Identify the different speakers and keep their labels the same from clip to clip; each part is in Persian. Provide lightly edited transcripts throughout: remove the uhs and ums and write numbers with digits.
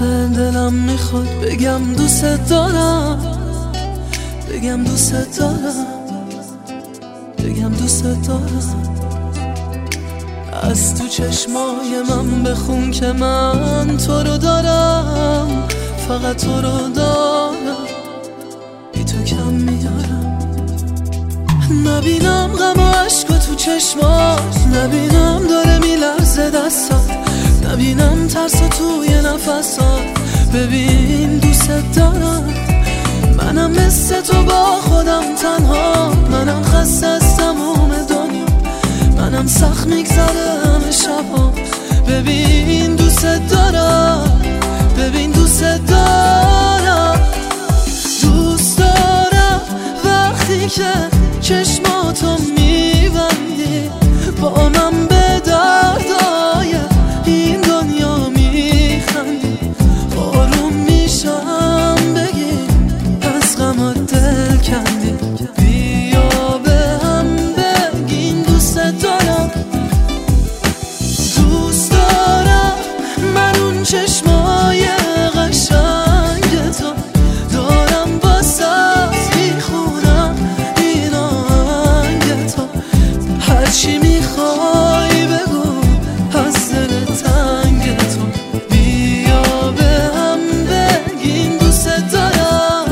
Speaker 1: دلم میخواد بگم دوست دارم، بگم دوست دارم، بگم دوست دارم. از تو چشمای من بخون که من تو رو دارم، فقط تو رو دارم، بی تو کم میارم. نبینم غم و عشق تو چشمات، نبینم داره میلرزه دستات، نبینم ترس توی نفسات. ببین دوست دارم، منم مثل تو با خودم تنها، منم خسته از تموم دنیا، منم سخت میگذره همه شبام. ببین دوست دارم، ببین دوست دارم، دوست دارم وقتی که چشماتو میبندی با من به دردای این دنیا میخندی. آروم میشم بگی از غمات دل کندی، بیا به هم بگین دوست دارم. دوست دارم من اون چشمای قشنگ تو دارم، واسه میخونم این آهنگ تو. هرچی میخوای بگو از دل تنگ تو، بیا به هم بگین دوست دارم.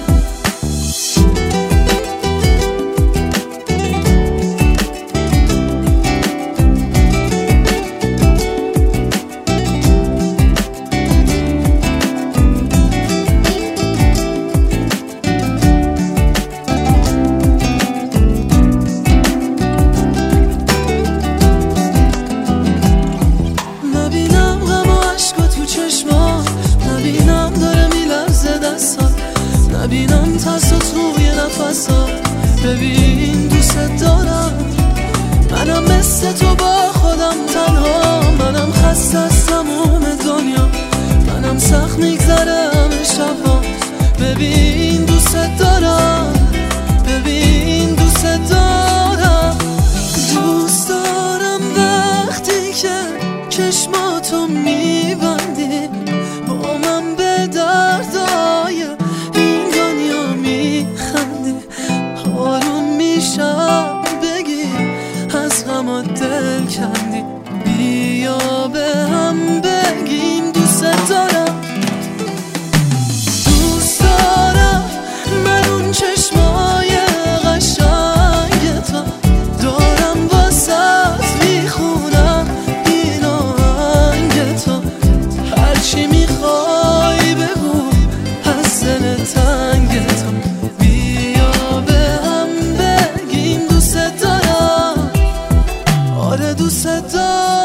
Speaker 1: نبینم غم و عشق تو چشمات، نبینم داره میلرزه دستات، نبینم ترس توی نفسات. ببین دوست دارم، منم مثل تو با خودم تنها، منم خسته از تموم دنیا، منم سخت میگذره همه شبام. ببین دوست دارم، ببین دوست دارم، دوست دارم وقتی که چشماتو میبندی با من به دردای این دنیا میخندی. آروم میشم بگی از غمات دل کندی، بیا به هم بگیم دوست دارم. دوست دارم من اون چشمای قشنگ تو دارم، واسه میخونم این آهنگ تو. هرچی میخوای بگو از دل تنگ تو، بیا به هم بگیم دوست دارم. آره دوست دارم.